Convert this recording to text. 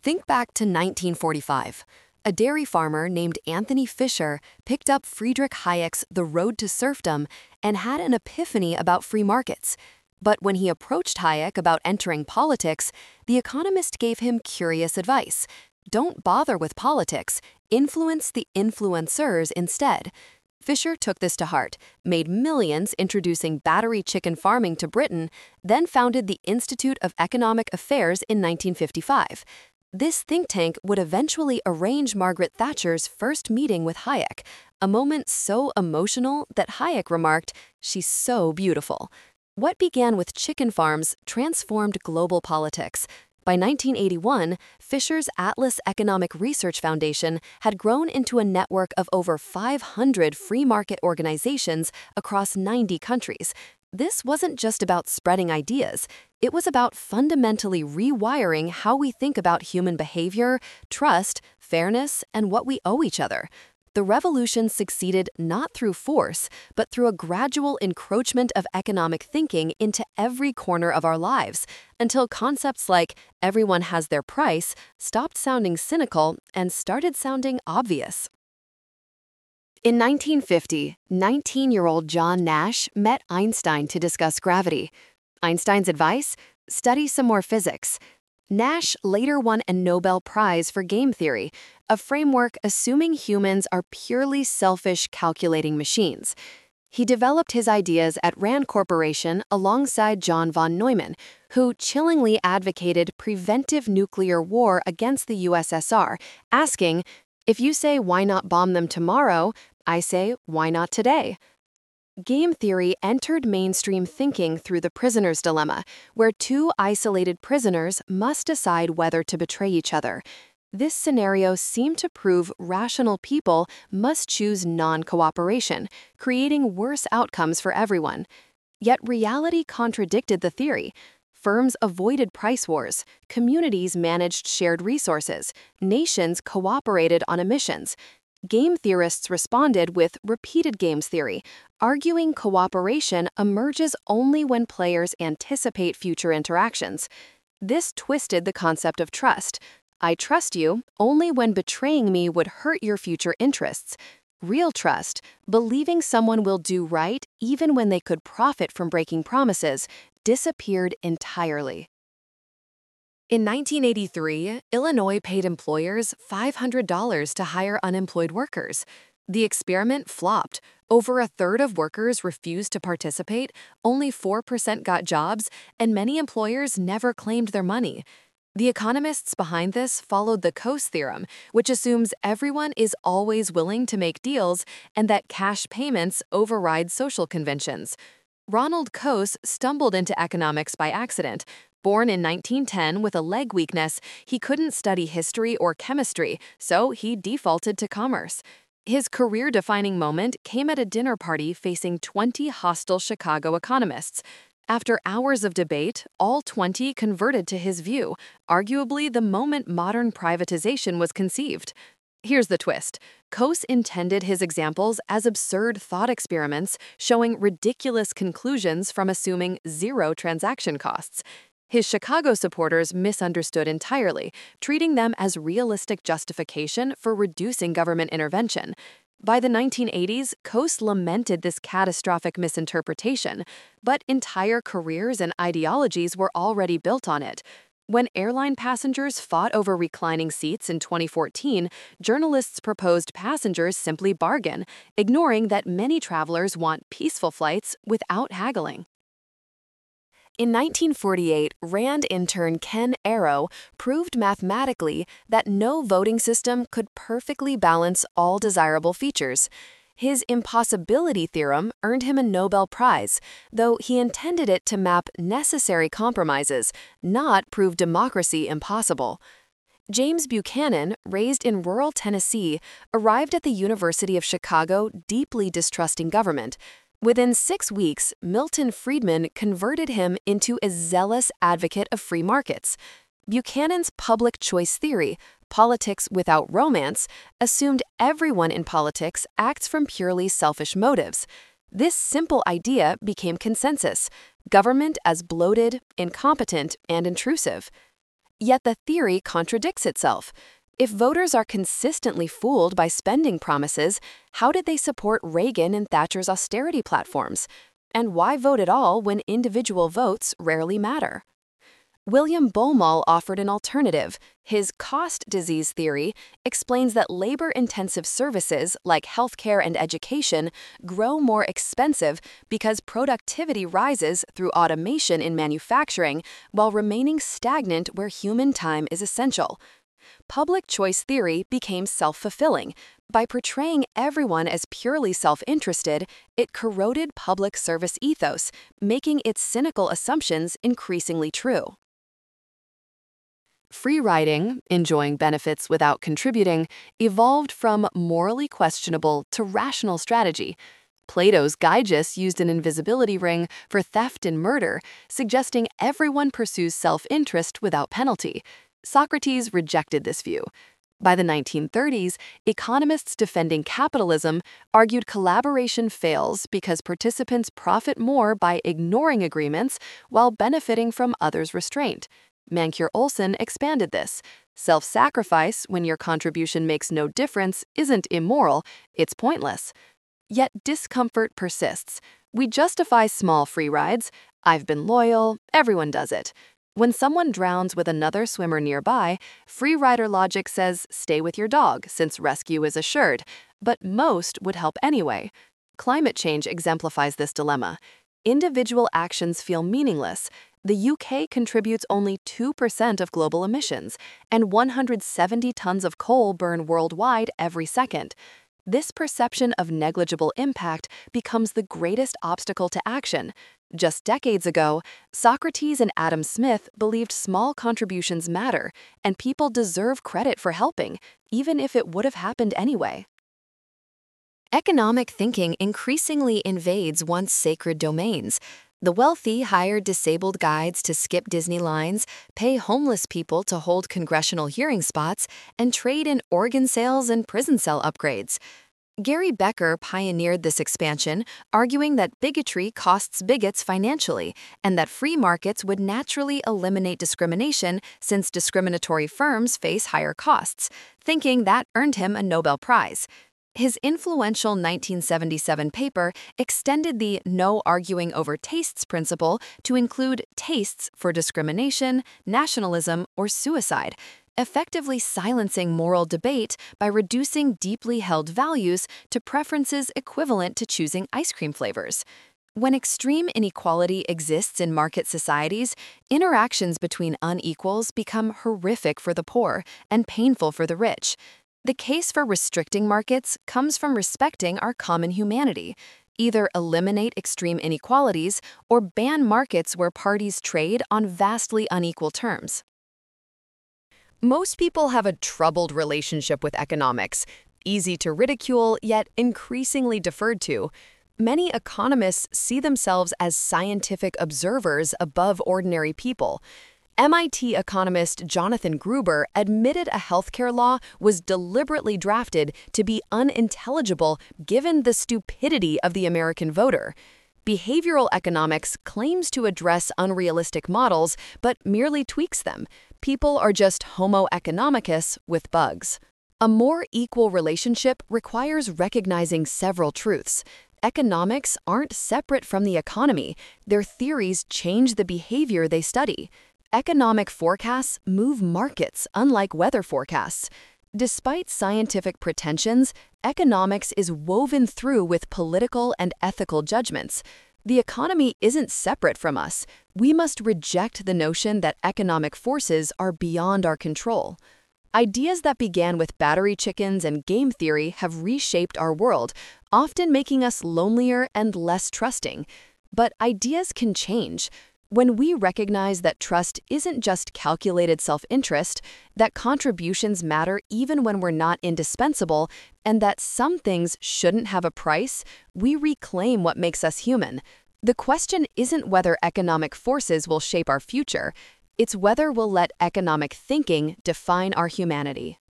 Think back to 1945. A dairy farmer named Anthony Fisher picked up Friedrich Hayek's The Road to Serfdom and had an epiphany about free markets. But when he approached Hayek about entering politics, the economist gave him curious advice. Don't bother with politics, influence the influencers instead. Fisher took this to heart, made millions introducing battery chicken farming to Britain, then founded the Institute of Economic Affairs in 1955. This think tank would eventually arrange Margaret Thatcher's first meeting with Hayek, a moment so emotional that Hayek remarked, "She's so beautiful." What began with chicken farms transformed global politics. By 1981, Fisher's Atlas Economic Research Foundation had grown into a network of over 500 free market organizations across 90 countries. This wasn't just about spreading ideas. It was about fundamentally rewiring how we think about human behavior, trust, fairness, and what we owe each other. The revolution succeeded not through force, but through a gradual encroachment of economic thinking into every corner of our lives, until concepts like everyone has their price stopped sounding cynical and started sounding obvious. In 1950, 19-year-old John Nash met Einstein to discuss gravity. Einstein's advice? Study some more physics. Nash later won a Nobel Prize for game theory, a framework assuming humans are purely selfish calculating machines. He developed his ideas at Rand Corporation alongside John von Neumann, who chillingly advocated preventive nuclear war against the USSR, asking, "If you say why not bomb them tomorrow, I say why not today?" Game theory entered mainstream thinking through the prisoner's dilemma, where two isolated prisoners must decide whether to betray each other. This scenario seemed to prove rational people must choose non-cooperation, creating worse outcomes for everyone. Yet reality contradicted the theory. Firms avoided price wars, communities managed shared resources, nations cooperated on emissions. Game theorists responded with repeated games theory, arguing cooperation emerges only when players anticipate future interactions. This twisted the concept of trust. I trust you only when betraying me would hurt your future interests. Real trust, believing someone will do right even when they could profit from breaking promises, disappeared entirely. In 1983, Illinois paid employers $500 to hire unemployed workers. The experiment flopped. Over a third of workers refused to participate, only 4% got jobs, and many employers never claimed their money. The economists behind this followed the Coase theorem, which assumes everyone is always willing to make deals and that cash payments override social conventions. Ronald Coase stumbled into economics by accident. Born in 1910 with a leg weakness, he couldn't study history or chemistry, so he defaulted to commerce. His career-defining moment came at a dinner party facing 20 hostile Chicago economists. After hours of debate, all 20 converted to his view, arguably the moment modern privatization was conceived. Here's the twist. Coase intended his examples as absurd thought experiments showing ridiculous conclusions from assuming zero transaction costs. His Chicago supporters misunderstood entirely, treating them as realistic justification for reducing government intervention. By the 1980s, Coase lamented this catastrophic misinterpretation, but entire careers and ideologies were already built on it. When airline passengers fought over reclining seats in 2014, journalists proposed passengers simply bargain, ignoring that many travelers want peaceful flights without haggling. In 1948, Rand intern Ken Arrow proved mathematically that no voting system could perfectly balance all desirable features. His impossibility theorem earned him a Nobel Prize, though he intended it to map necessary compromises, not prove democracy impossible. James Buchanan, raised in rural Tennessee, arrived at the University of Chicago deeply distrusting government. Within 6 weeks, Milton Friedman converted him into a zealous advocate of free markets. Buchanan's public choice theory, politics without romance, assumed everyone in politics acts from purely selfish motives. This simple idea became consensus: government as bloated, incompetent, and intrusive. Yet the theory contradicts itself. If voters are consistently fooled by spending promises, how did they support Reagan and Thatcher's austerity platforms? And why vote at all when individual votes rarely matter? William Baumol offered an alternative. His cost disease theory explains that labor-intensive services like healthcare and education grow more expensive because productivity rises through automation in manufacturing while remaining stagnant where human time is essential. Public choice theory became self-fulfilling. By portraying everyone as purely self-interested, it corroded public service ethos, making its cynical assumptions increasingly true. Free riding, enjoying benefits without contributing, evolved from morally questionable to rational strategy. Plato's Gyges used an invisibility ring for theft and murder, suggesting everyone pursues self-interest without penalty. Socrates rejected this view. By the 1930s, economists defending capitalism argued collaboration fails because participants profit more by ignoring agreements while benefiting from others' restraint. Mancure-Olson expanded this. Self-sacrifice, when your contribution makes no difference, isn't immoral, it's pointless. Yet discomfort persists. We justify small free rides. I've been loyal, everyone does it. When someone drowns with another swimmer nearby, free rider logic says stay with your dog since rescue is assured, but most would help anyway. Climate change exemplifies this dilemma. Individual actions feel meaningless. The UK contributes only 2% of global emissions, and 170 tons of coal burn worldwide every second. This perception of negligible impact becomes the greatest obstacle to action. Just decades ago, Socrates and Adam Smith believed small contributions matter, and people deserve credit for helping, even if it would have happened anyway. Economic thinking increasingly invades once sacred domains. The wealthy hire disabled guides to skip Disney lines, pay homeless people to hold congressional hearing spots, and trade in organ sales and prison cell upgrades. Gary Becker pioneered this expansion, arguing that bigotry costs bigots financially and that free markets would naturally eliminate discrimination since discriminatory firms face higher costs, thinking that earned him a Nobel Prize. His influential 1977 paper extended the no arguing over tastes principle to include tastes for discrimination, nationalism, or suicide, effectively silencing moral debate by reducing deeply held values to preferences equivalent to choosing ice cream flavors. When extreme inequality exists in market societies, interactions between unequals become horrific for the poor and painful for the rich. The case for restricting markets comes from respecting our common humanity. Either eliminate extreme inequalities or ban markets where parties trade on vastly unequal terms. Most people have a troubled relationship with economics, easy to ridicule yet increasingly deferred to. Many economists see themselves as scientific observers above ordinary people. MIT economist Jonathan Gruber admitted a healthcare law was deliberately drafted to be unintelligible given the stupidity of the American voter. Behavioral economics claims to address unrealistic models but merely tweaks them. People are just Homo economicus with bugs. A more equal relationship requires recognizing several truths. Economics aren't separate from the economy. Their theories change the behavior they study. Economic forecasts move markets, unlike weather forecasts. Despite scientific pretensions, economics is woven through with political and ethical judgments. The economy isn't separate from us. We must reject the notion that economic forces are beyond our control. Ideas that began with battery chickens and game theory have reshaped our world, often making us lonelier and less trusting. But ideas can change. When we recognize that trust isn't just calculated self-interest, that contributions matter even when we're not indispensable, and that some things shouldn't have a price, we reclaim what makes us human. The question isn't whether economic forces will shape our future, it's whether we'll let economic thinking define our humanity.